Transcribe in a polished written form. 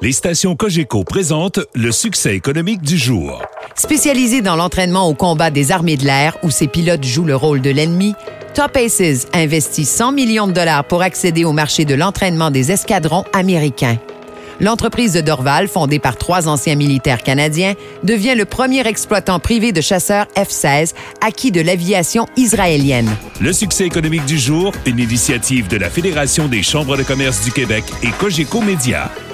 Les stations Cogeco présentent le succès économique du jour. Spécialisé dans l'entraînement au combat des armées de l'air, où ses pilotes jouent le rôle de l'ennemi, Top Aces investit 100 millions de dollars pour accéder au marché de l'entraînement des escadrons américains. L'entreprise de Dorval, fondée par 3 anciens militaires canadiens, devient le premier exploitant privé de chasseurs F-16 acquis de l'aviation israélienne. Le succès économique du jour, une initiative de la Fédération des chambres de commerce du Québec et Cogeco Média.